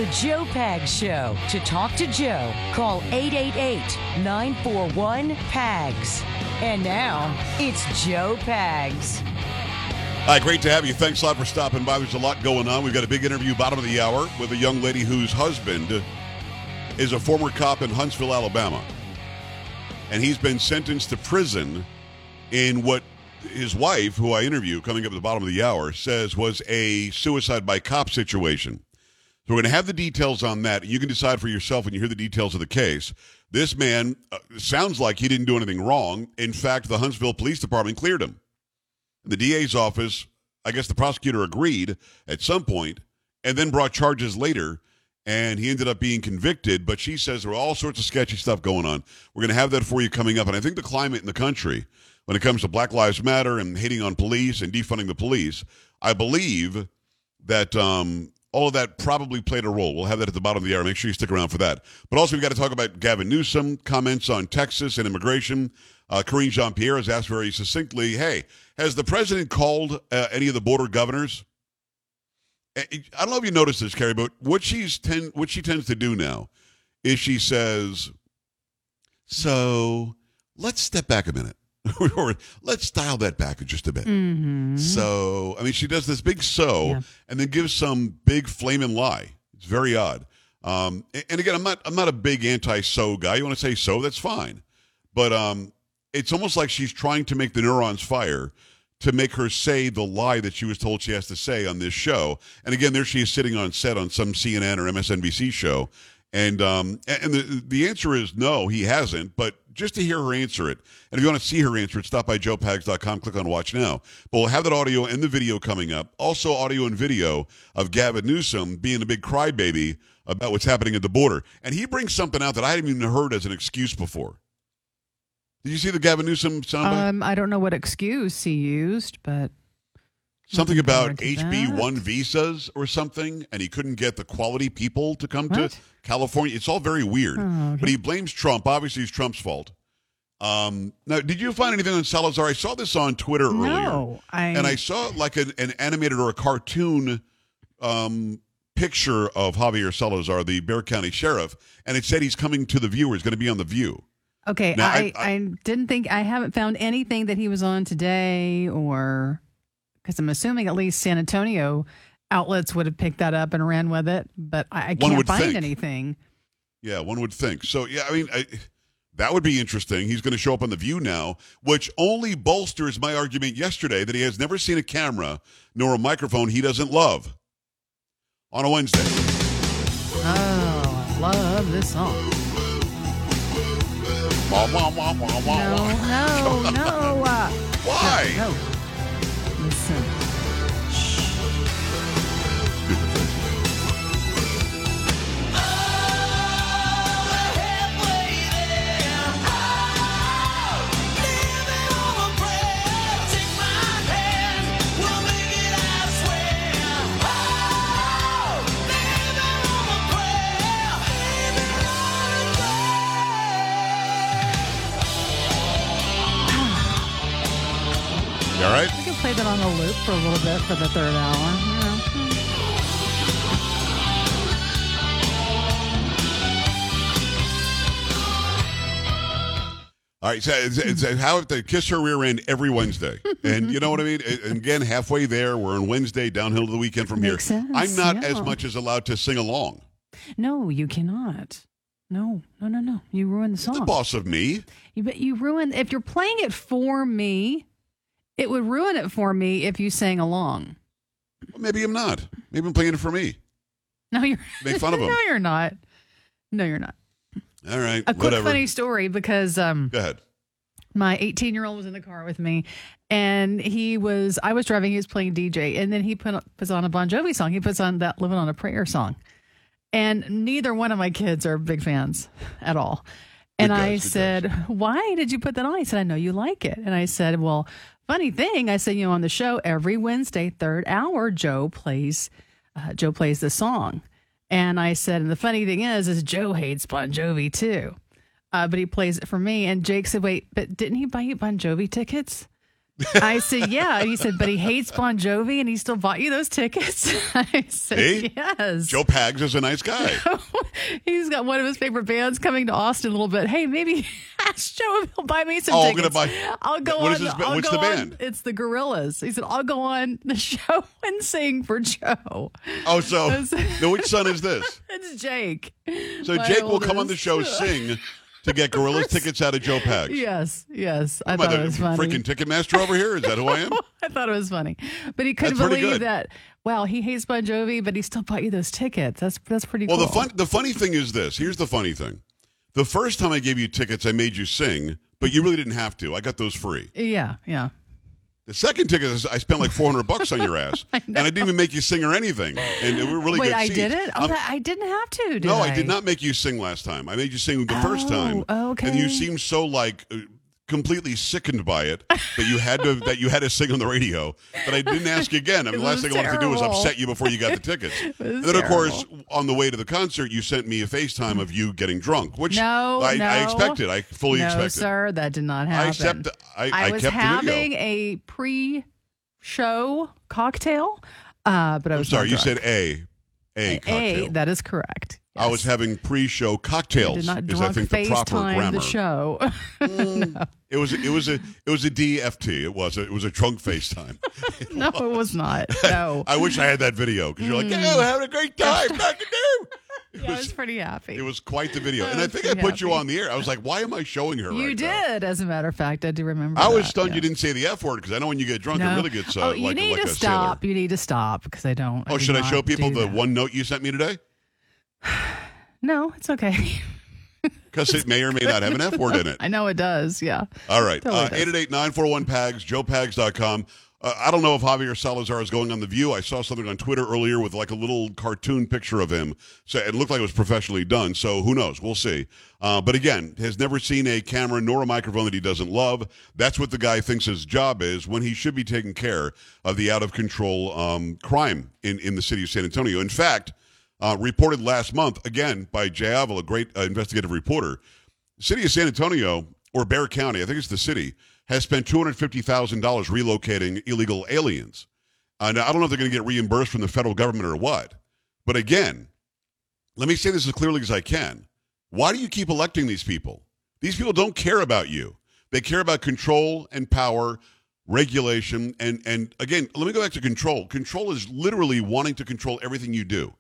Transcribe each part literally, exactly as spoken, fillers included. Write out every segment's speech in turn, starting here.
Joe Pags Show. To talk to Joe, call eight eight eight, nine four one, P A G S. And now, it's Joe Pags. Hi, great to have you. Thanks a lot for stopping by. There's a lot going on. We've got a big interview bottom of the hour with a young lady whose husband is a former cop in Huntsville, Alabama. And he's been sentenced to prison in what his wife, who I interview coming up at the bottom of the hour, says was a suicide by cop situation. So we're going to have the details on that. You can decide for yourself when you hear the details of the case. This man uh, sounds like he didn't do anything wrong. In fact, the Huntsville Police Department cleared him. The D A's office, I guess the prosecutor agreed at some point and then brought charges later, and he ended up being convicted. But she says there were all sorts of sketchy stuff going on. We're going to have that for you coming up. And I think the climate in the country when it comes to Black Lives Matter and hating on police and defunding the police, I believe that um, all of that probably played a role. We'll have that at the bottom of the hour. Make sure you stick around for that. But also, we've got to talk about Gavin Newsom, comments on Texas and immigration. Uh, Karine Jean-Pierre has asked very succinctly, hey, has the president called uh, any of the border governors? I don't know if you noticed this, Carrie, but what, she's ten, what she tends to do now is she says, so let's step back a minute. Or let's dial that back just a bit. Mm-hmm. So, I mean, she does this big so yeah. and then gives some big flaming lie. It's very odd. Um, and again, I'm not I'm not a big anti-so guy. You want to say so, that's fine. But um, it's almost like she's trying to make the neurons fire to make her say the lie that she was told she has to say on this show. And again, there she is sitting on set on some C N N or M S N B C show. And um, and the the answer is no, he hasn't. But just to hear her answer it, and if you want to see her answer it, stop by joe pags dot com, click on Watch Now. But we'll have that audio and the video coming up. Also audio and video of Gavin Newsom being a big crybaby about what's happening at the border. And he brings something out that I hadn't even heard as an excuse before. Did you see the Gavin Newsom soundbite? Um, I don't know what excuse he used, but... Something about H B one visas or something, and he couldn't get the quality people to come what? to California. It's all very weird. Oh, okay. But he blames Trump. Obviously, it's Trump's fault. Um, now, did you find anything on Salazar? I saw this on Twitter earlier. No, I... And I saw like an, an animated or a cartoon um, picture of Javier Salazar, the Bexar County sheriff, and it said he's coming to The View, or he's going to be on The View. Okay, Now, I, I, I, I didn't think... I haven't found anything that he was on today or... Because I'm assuming at least San Antonio outlets would have picked that up and ran with it, but I, I can't find think. anything. Yeah, one would think. So, yeah, I mean, I, that would be interesting. He's going to show up on The View now, which only bolsters my argument yesterday that he has never seen a camera nor a microphone he doesn't love on a Wednesday. Oh, I love this song. Wah, wah, wah, wah, wah, wah. No, no, no. Uh, Why? No, no. Listen. Stupid thing. You all right? We can play that on a loop for a little bit for the third hour. You know. All right, so it's, it's how if they kiss her rear end every Wednesday, and you know what I mean. And again, halfway there, we're on Wednesday, downhill to the weekend from Makes here. sense, I'm not yeah. as much as allowed to sing along. No, you cannot. No, no, no, no. You ruin the song. The boss of me. You, but you ruin. If you're playing it for me, it would ruin it for me if you sang along. Well, maybe I'm not. Maybe I'm playing it for me. No, you're. Make fun of him. No, you're not. No, you're not. All right. A quick whatever. funny story because um, Go ahead. my eighteen-year-old was in the car with me, and he was. I was driving. He was playing D J, and then he put puts on a Bon Jovi song. He puts on that "Living on a Prayer" song, and neither one of my kids are big fans at all. And Good I guys, good said, guys. "Why did you put that on?" He said, "I know you like it." And I said, "Well, funny thing, I said, you know, on the show every Wednesday, third hour, Joe plays, uh, Joe plays the song." And I said, and the funny thing is, is Joe hates Bon Jovi too, uh, but he plays it for me. And Jake said, "Wait, but didn't he buy you Bon Jovi tickets?" I said, yeah. And he said, but he hates Bon Jovi and he still bought you those tickets? I said, Hey, yes. Joe Pags is a nice guy. He's got one of his favorite bands coming to Austin a little bit. Hey, maybe ask Joe if he'll buy me some Oh, I'm tickets. gonna buy. I'll go what on. is this, I'll what's go the on- band? It's the Gorillas. He said, I'll go on the show and sing for Joe. Oh, so now which son is this? It's Jake. So My Jake will come on the oldest. show, sing to get Gorillas tickets out of Joe Pags. Yes, yes. I Am I thought the it was funny. freaking Ticketmaster over here? Is that who I am? I thought it was funny, but he couldn't That's pretty believe good. that. Wow, he hates Bon Jovi, but he still bought you those tickets. That's that's pretty Well, cool. the fun, the funny thing is this. Here's the funny thing. The first time I gave you tickets, I made you sing, but you really didn't have to. I got those free. Yeah, yeah. The second ticket, is I spent like four hundred bucks on your ass, I and I didn't even make you sing or anything. And it were really Wait, good I seats. didn't. Oh, Um, that, I didn't have to. Did no, I? I did not make you sing last time. I made you sing the first Oh, time. okay. And you seemed so like uh, completely sickened by it that you had to that you had to sing on the radio that I didn't ask you again. I mean, It the last was thing I wanted to do was terrible. upset you before you got the tickets. was And then, of course, terrible. on the way to the concert, you sent me a FaceTime of you getting drunk, which No, I, no. I expected. I fully no, expected. sir, that did not I happen. accept. I, I, I was kept the having video. a pre-show cocktail, uh, but I I'm was sorry, not you drunk. said a a cocktail. A, that is correct. I was Yes. having pre-show I cocktails. did not is I drunk think the proper FaceTime grammar. the show. It was it was a it was a D F T. It was a, it was a drunk FaceTime. No, it was not. No. I wish I had that video because you're like, Mm. oh, having a great time, nothing to do. It Yeah, I was was pretty happy. it was quite the video, and I I was think I pretty put you happy. on the air. I was like, why am I showing her? You right now? did, as a matter of fact. I do remember I was that, stunned yeah. you didn't say the F word because I know when you get drunk, No. it really gets uh, oh, you like, need like to a stop. sailor. You need to stop because I don't. Oh, do should I show not people do the that. one note you sent me today? No, it's okay. Because it may or may not have an F word in it. I know it does. Yeah. All right. Totally Uh, does. eight eight eight, nine four one, P A G S, joe pags dot com. Uh, I don't know if Javier Salazar is going on The View. I saw something on Twitter earlier with like a little cartoon picture of him. So it looked like it was professionally done. So who knows? We'll see. Uh, but again, has never seen a camera nor a microphone that he doesn't love. That's what the guy thinks his job is when he should be taking care of the out-of-control um, crime in, in the city of San Antonio. In fact, uh, reported last month, again, by Jay Avila, a great uh, investigative reporter, the city of San Antonio, or Bexar County, I think it's the city, has spent two hundred fifty thousand dollars relocating illegal aliens. Uh, now, I don't know if they're going to get reimbursed from the federal government or what. But again, let me say this as clearly as I can. Why do you keep electing these people? These people don't care about you. They care about control and power, regulation, and, and again, let me go back to control. Control is literally wanting to control everything you do.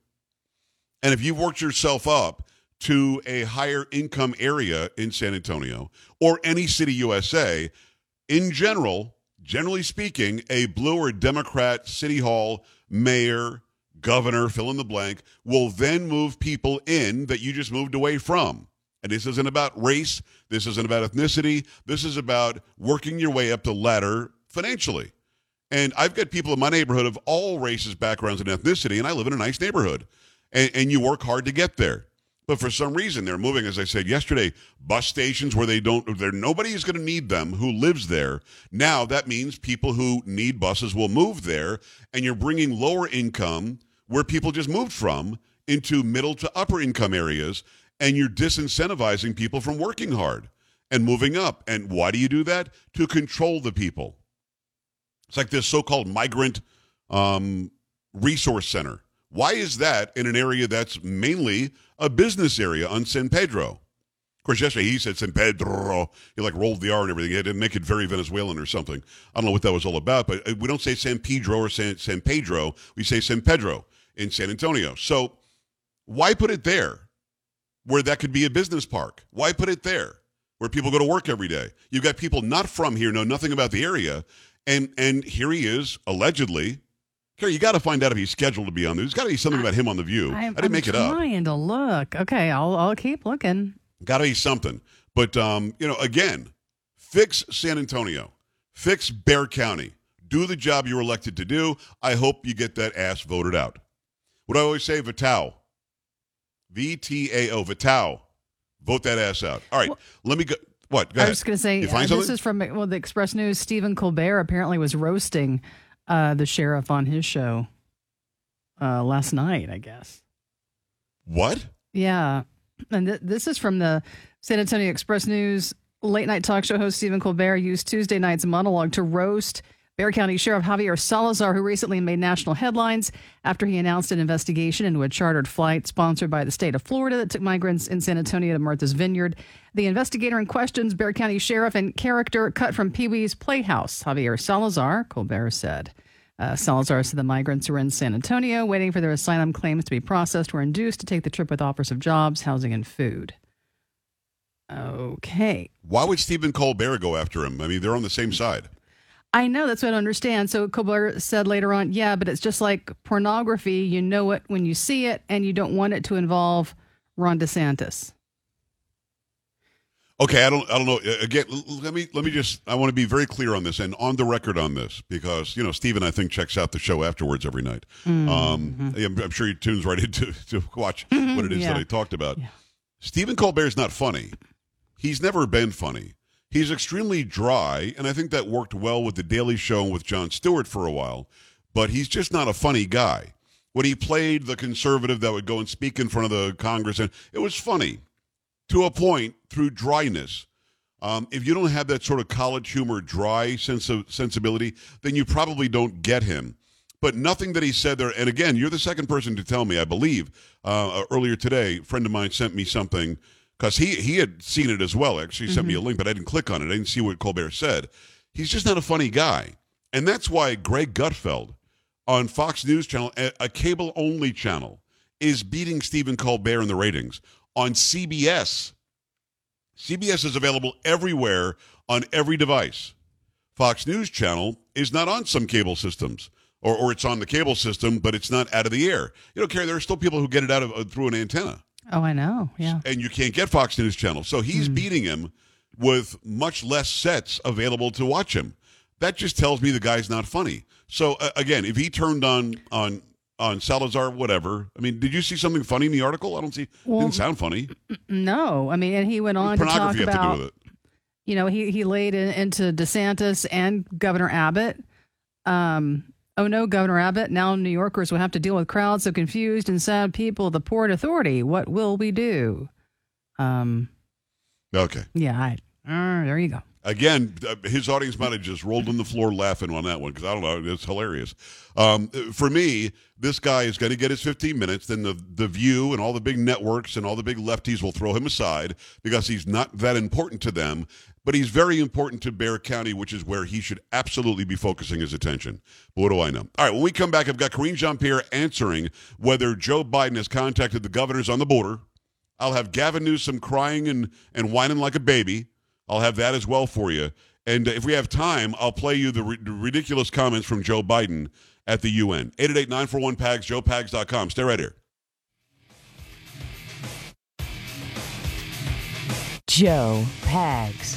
And if you've worked yourself up to a higher income area in San Antonio or any city U S A, in general, generally speaking, a blue or Democrat city hall, mayor, governor, fill in the blank, will then move people in that you just moved away from. And this isn't about race. This isn't about ethnicity. This is about working your way up the ladder financially. And I've got people in my neighborhood of all races, backgrounds, and ethnicity, and I live in a nice neighborhood. And, and you work hard to get there. But for some reason, they're moving, as I said yesterday, bus stations where they don't, there nobody is going to need them who lives there. Now that means people who need buses will move there, and you're bringing lower income, where people just moved from, into middle to upper income areas, and you're disincentivizing people from working hard and moving up. And why do you do that? To control the people. It's like this so-called migrant um, resource center. Why is that in an area that's mainly a business area on San Pedro? Of course, yesterday he said San Pedro. He like rolled the R and everything. He had to make it very Venezuelan or something. I don't know what that was all about, but we don't say San Pedro or San, San Pedro. We say San Pedro in San Antonio. So why put it there where that could be a business park? Why put it there where people go to work every day? You've got people not from here, know nothing about the area, and and here he is, allegedly. Carrie, you got to find out if he's scheduled to be on there. There's got to be something about him on The View. I, I'm, didn't I'm make it up. trying to look. Okay, I'll I'll keep looking. Got to be something. But, um, you know, again, fix San Antonio. Fix Bexar County. Do the job you're elected to do. I hope you get that ass voted out. What do I always say? Vitao. V T A O. Vitao. Vote that ass out. All right. Well, let me go. What? Go I ahead. was just going to say, You uh, find this something? is from well, the Express News. Stephen Colbert apparently was roasting uh, the sheriff on his show uh, last night, I guess. What? Yeah. And th- this is from the San Antonio Express News. Late night talk show host Stephen Colbert used Tuesday night's monologue to roast Bexar County Sheriff Javier Salazar, who recently made national headlines after he announced an investigation into a chartered flight sponsored by the state of Florida that took migrants in San Antonio to Martha's Vineyard. The investigator in questions Bexar County Sheriff and character cut from Pee-wee's Playhouse, Javier Salazar, Colbert said. Uh, Salazar said the migrants who were in San Antonio waiting for their asylum claims to be processed were induced to take the trip with offers of jobs, housing, and food. Okay. Why would Stephen Colbert go after him? I mean, they're on the same side. I know, that's what I don't understand. So Colbert said later on, yeah, but it's just like pornography. You know it when you see it, and you don't want it to involve Ron DeSantis. Okay, I don't I don't know. Again, let me let me just I want to be very clear on this and on the record on this, because, you know, Stephen, I think, checks out the show afterwards every night. Mm-hmm. Um, I'm, I'm sure he tunes right in to, to watch what it is yeah. that I talked about. Yeah. Stephen Colbert is not funny. He's never been funny. He's extremely dry, and I think that worked well with The Daily Show and with Jon Stewart for a while, but he's just not a funny guy. When he played the conservative that would go and speak in front of the Congress, and it was funny to a point through dryness. Um, if you don't have that sort of college humor, dry sense of sensibility, then you probably don't get him. But nothing that he said there, and again, you're the second person to tell me, I believe, uh, earlier today, a friend of mine sent me something, because he, he had seen it as well. Actually, he sent mm-hmm. me a link, but I didn't click on it. I didn't see what Colbert said. He's just not a funny guy. And that's why Greg Gutfeld on Fox News Channel, a, a cable-only channel, is beating Stephen Colbert in the ratings. On C B S, C B S is available everywhere on every device. Fox News Channel is not on some cable systems, or, or it's on the cable system, but it's not out of the air. You don't care. There are still people who get it out of uh, through an antenna. Oh, I know. Yeah. And you can't get Fox News Channel. So he's mm. beating him with much less sets available to watch him. That just tells me the guy's not funny. So, uh, again, if he turned on on on Salazar, whatever. I mean, did you see something funny in the article? I don't see. Well, didn't sound funny. No. I mean, and he went on to talk have about, to do with it. You know, he, he laid in, into DeSantis and Governor Abbott. Um, oh, no, Governor Abbott. Now New Yorkers will have to deal with crowds of confused and sad people at the Port Authority. What will we do? Um, okay. Yeah. I, uh, there you go. Again, his audience might have just rolled on the floor laughing on that one, because I don't know, it's hilarious. Um, for me, this guy is going to get his fifteen minutes, then the, the View and all the big networks and all the big lefties will throw him aside because he's not that important to them, but he's very important to Bexar County, which is where he should absolutely be focusing his attention. But what do I know? All right, when we come back, I've got Karine Jean-Pierre answering whether Joe Biden has contacted the governors on the border. I'll have Gavin Newsom crying and, and whining like a baby. I'll have that as well for you. And if we have time, I'll play you the, ri- the ridiculous comments from Joe Biden at the U N. eight eight eight, nine four one, P A G S, joe pags dot com. Stay right here. Joe Pags.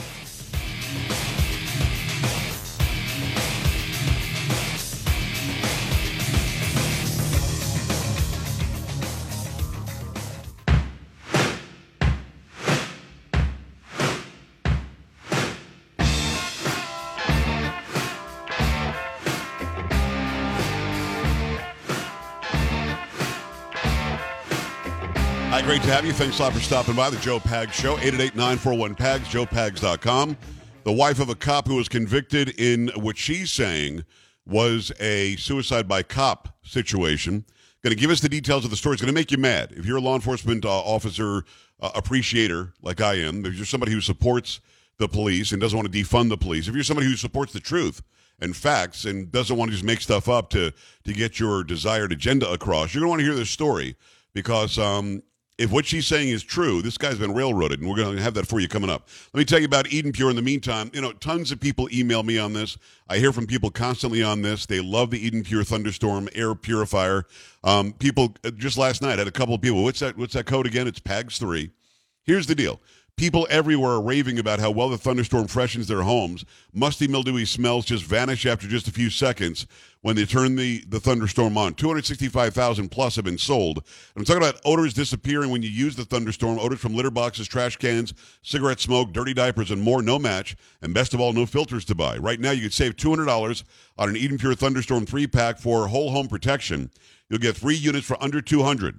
Hi, great to have you. Thanks a lot for stopping by the Joe Pags Show. eight eight eight, nine four one, P A G S, joe pags dot com. The wife of a cop who was convicted in what she's saying was a suicide by cop situation. Going to give us the details of the story. It's going to make you mad. If you're a law enforcement uh, officer uh, appreciator like I am, if you're somebody who supports the police and doesn't want to defund the police, if you're somebody who supports the truth and facts and doesn't want to just make stuff up to, to get your desired agenda across, you're going to want to hear this story because um, if what she's saying is true, this guy's been railroaded, and we're going to have that for you coming up. Let me tell you about Eden Pure in the meantime. You know, tons of people email me on this. I hear from people constantly on this. They love the Eden Pure Thunderstorm air purifier. Um, people, just last night, I had a couple of people, what's that, what's that code again? It's P A G S three. Here's the deal. People everywhere are raving about how well the Thunderstorm freshens their homes. Musty, mildewy smells just vanish after just a few seconds when they turn the, the Thunderstorm on. two hundred sixty-five thousand plus have been sold. And I'm talking about odors disappearing when you use the Thunderstorm. Odors from litter boxes, trash cans, cigarette smoke, dirty diapers, and more. No match. And best of all, no filters to buy. Right now, you could save two hundred dollars on an Eden Pure Thunderstorm three pack for whole home protection. You'll get three units for under two hundred dollars.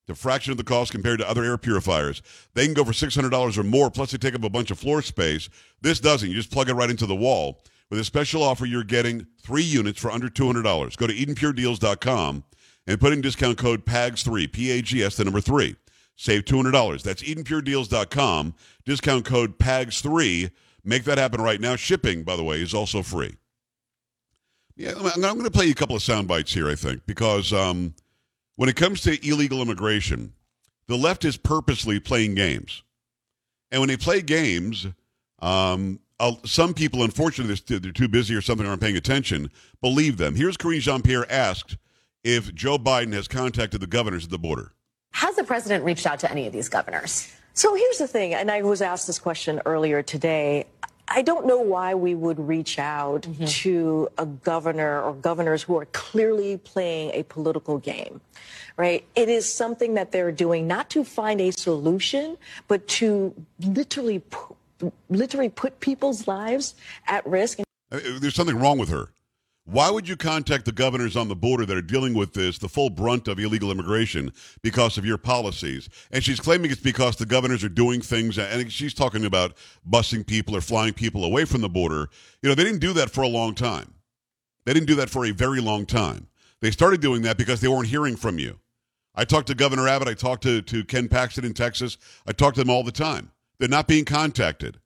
It's a fraction of the cost compared to other air purifiers. They can go for six hundred dollars or more, plus they take up a bunch of floor space. This doesn't. You just plug it right into the wall. With a special offer, you're getting three units for under two hundred dollars. Go to Eden Pure Deals dot com and put in discount code P A G S three, P A G S, the number three. Save two hundred dollars. That's Eden Pure Deals dot com, discount code P A G S three. Make that happen right now. Shipping, by the way, is also free. Yeah, I'm going to play you a couple of sound bites here, I think, because um, when it comes to illegal immigration, the left is purposely playing games. And when they play games, um, uh, some people, unfortunately, they're, they're too busy or something, aren't paying attention, believe them. Here's Karine Jean-Pierre asked if Joe Biden has contacted the governors at the border. Has the president reached out to any of these governors? So here's the thing, and I was asked this question earlier today. I don't know why we would reach out mm-hmm. to a governor or governors who are clearly playing a political game, right? It is something that they're doing not to find a solution, but to literally, literally put people's lives at risk. There's something wrong with her. Why would you contact the governors on the border that are dealing with this, the full brunt of illegal immigration, because of your policies? And she's claiming it's because the governors are doing things, and she's talking about busing people or flying people away from the border. You know, they didn't do that for a long time. They didn't do that for a very long time. They started doing that because they weren't hearing from you. I talked to Governor Abbott. I talked to, to Ken Paxton in Texas. I talk to them all the time. They're not being contacted.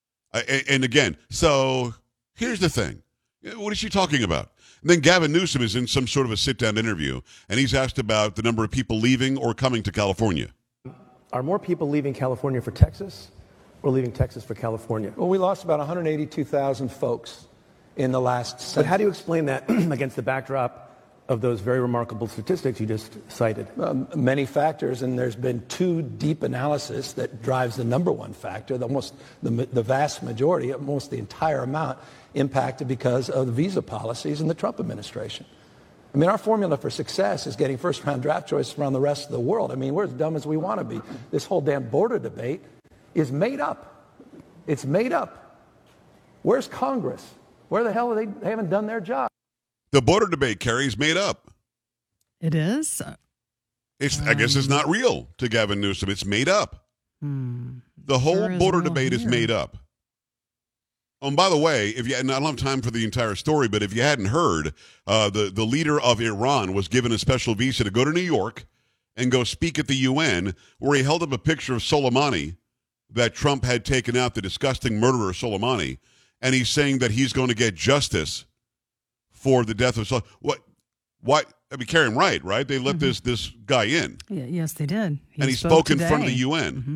I, and again, so here's the thing. What is she talking about? And then Gavin Newsom is in some sort of a sit-down interview, and he's asked about the number of people leaving or coming to California. Are more people leaving California for Texas or leaving Texas for California? Well, we lost about one hundred eighty-two thousand folks in the last census. But how do you explain that against the backdrop of those very remarkable statistics you just cited? Um, many factors, and there's been two deep analysis that drives the number one factor. The, almost, the, the vast majority, almost the entire amount, impacted because of the visa policies in the Trump administration. I mean, our formula for success is getting first-round draft choice from the rest of the world. I mean, we're as dumb as we want to be. This whole damn border debate is made up. It's made up. Where's Congress? Where the hell are they? They haven't done their job. The border debate, Carrie, is made up. It is? It's. Um, I guess it's not real to Gavin Newsom. It's made up. Hmm, the whole sure border is debate here. is made up. Oh, and by the way, if you, and I don't have time for the entire story, but if you hadn't heard, uh, the, the leader of Iran was given a special visa to go to New York and go speak at the U N, where he held up a picture of Soleimani that Trump had taken out, the disgusting murderer Soleimani, and he's saying that he's going to get justice for the death of Soleimani. What? Why? I mean, Karen, right, right? They let mm-hmm. this this guy in. Yeah, yes, they did. He and he spoke, spoke in today. front of the U N. Mm-hmm.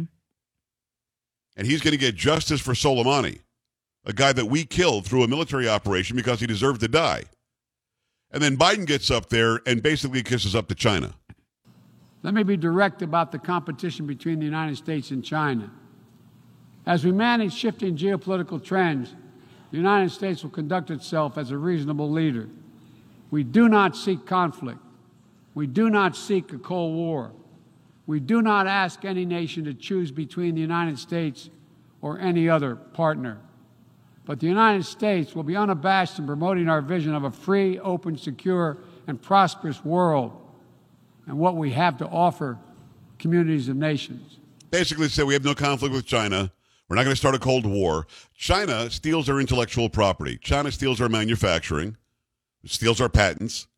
And he's going to get justice for Soleimani, a guy that we killed through a military operation because he deserved to die. And then Biden gets up there and basically kisses up to China. Let me be direct about the competition between the United States and China. As we manage shifting geopolitical trends, the United States will conduct itself as a reasonable leader. We do not seek conflict. We do not seek a Cold War. We do not ask any nation to choose between the United States or any other partner. But the United States will be unabashed in promoting our vision of a free, open, secure, and prosperous world and what we have to offer communities of nations. Basically say we have no conflict with China. We're not going to start a Cold War. China steals our intellectual property. China steals our manufacturing. It steals our patents.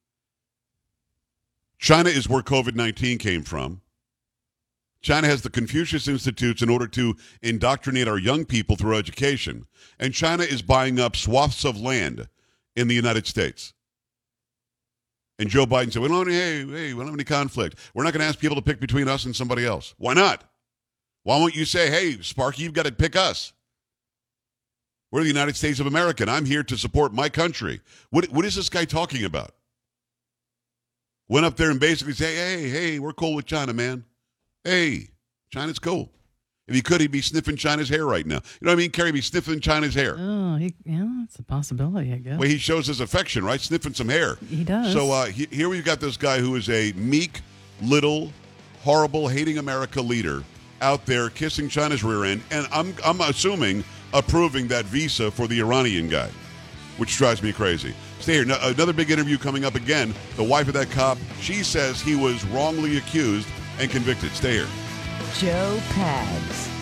China is where COVID nineteen came from. China has the Confucius Institutes in order to indoctrinate our young people through education. And China is buying up swaths of land in the United States. And Joe Biden said, we don't, hey, hey, we don't have any conflict. We're not going to ask people to pick between us and somebody else. Why not? Why won't you say, hey, Sparky, you've got to pick us? We're the United States of America, and I'm here to support my country. What, what is this guy talking about? Went up there and basically say, hey, hey, we're cool with China, man. Hey, China's cool. If he could, he'd be sniffing China's hair right now. You know what I mean? Carrie be sniffing China's hair. Oh, he, yeah, it's a possibility, I guess. Well, he shows his affection, right? Sniffing some hair. He does. So uh, he, here we've got this guy who is a meek, little, horrible, hating America leader out there kissing China's rear end, and I'm I'm assuming approving that visa for the Iranian guy, which drives me crazy. Stay here. No, another big interview coming up again. The wife of that cop, she says he was wrongly accused and convicted. Stay here. Joe Pags.